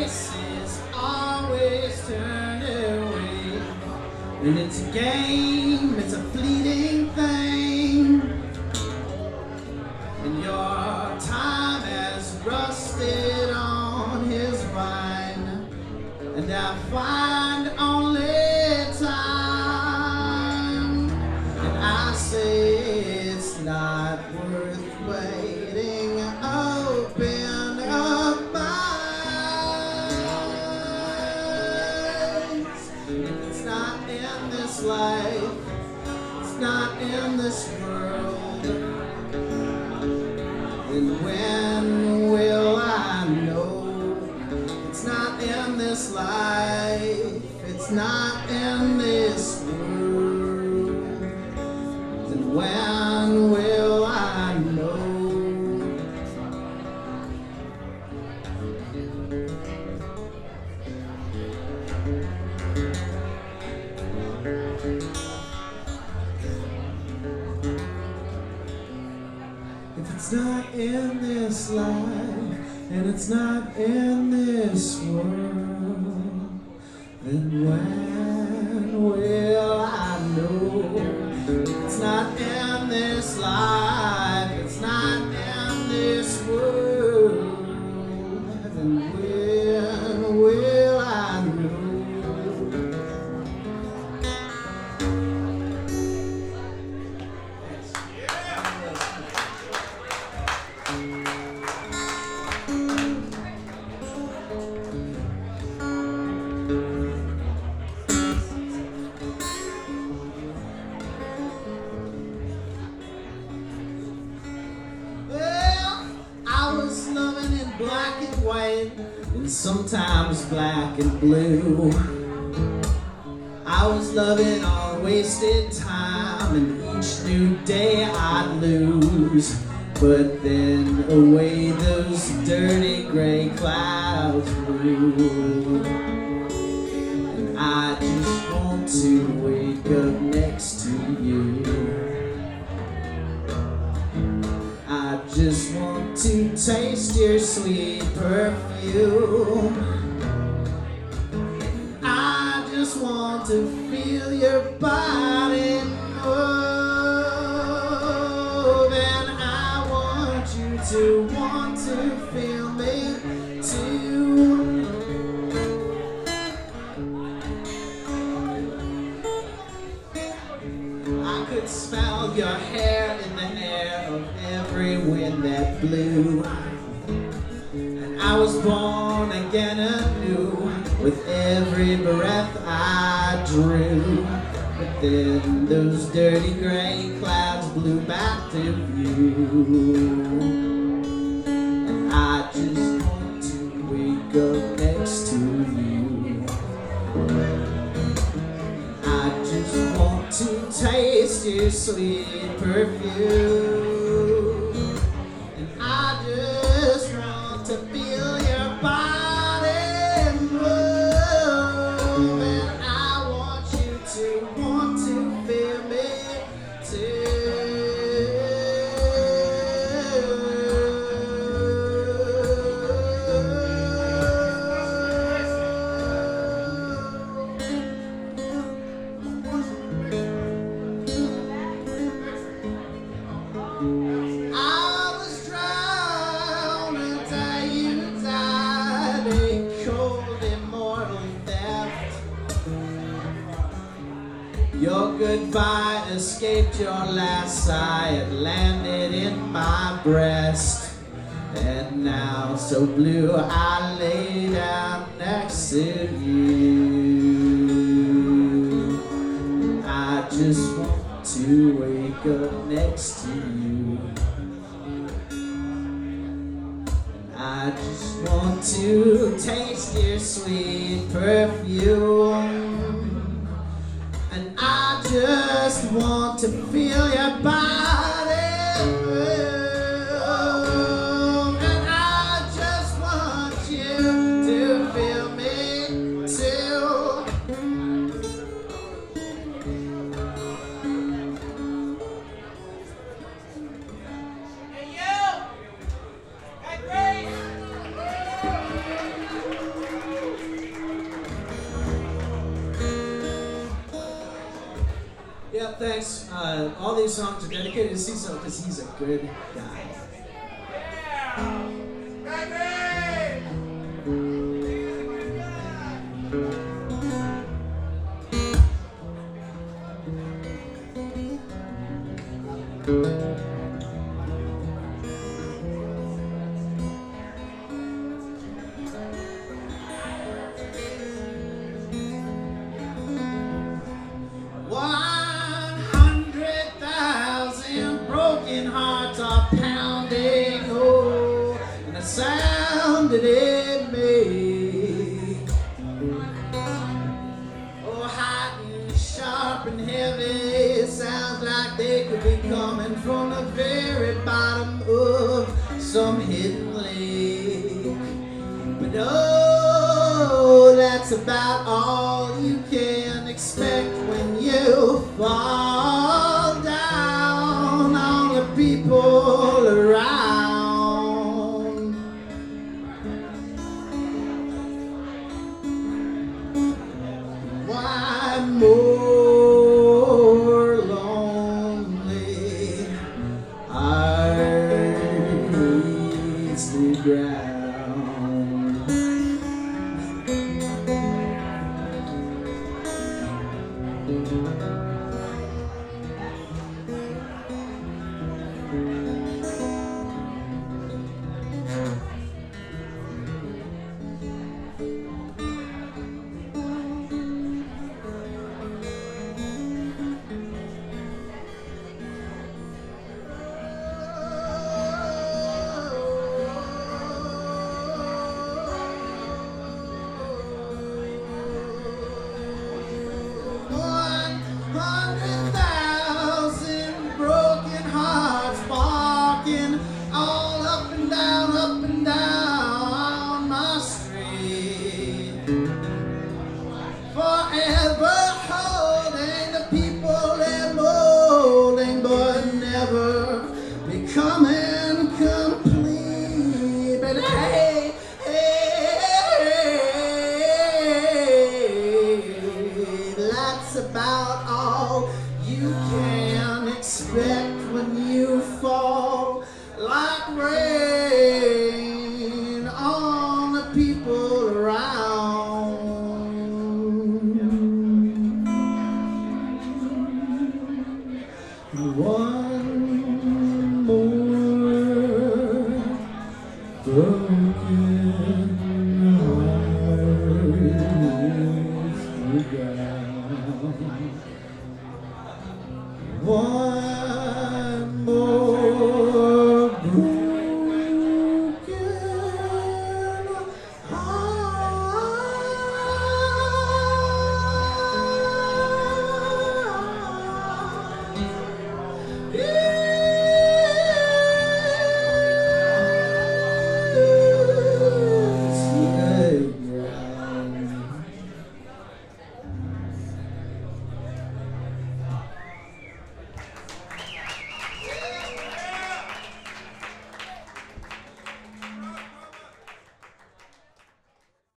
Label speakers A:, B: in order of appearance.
A: faces always turn away. And it's a game, it's a fleeting thing. And your time has rusted on his vine. And I find only time. And I say it's not worth waiting. Open up my eyes. If it's not in this life, it's not in this world, then when will I know? It's not in this life, it's not in this world, then when will I know? If it's not in this life, and it's not in this world, then when will I know? It's not in this life, it's not in this world, then when will I know? Black and white, and sometimes black and blue. I was loving all wasted time, and each new day I'd lose. But then away those dirty gray clouds blew. And I just want to wake up next to you. I just want to taste your sweet perfume. I just want to feel your body move. And I want you to want to feel me too. I could smell your hair in the air of every wind that blew. And I was born again anew with every breath I drew. But then those dirty gray clouds blew back to view. And I just want to wake up next to you. I just want to taste your sweet perfume. And I just want to feel your body move. And I want you to want to feel me too. Your goodbye escaped your last sigh. It landed in my breast. And now, so blue, I lay down next to you. I just want to wake up next to you. I just want to taste your sweet perfume. And I just want to feel your body move. And I just want you to feel me too. Hey, you! Hey, Grace! Thanks. All these songs are dedicated to Cecil because he's a good guy. That it made, oh, hot and sharp and heavy, sounds like they could be coming from the very bottom of some hidden lake. But oh, that's about all you can expect when you fall down on the people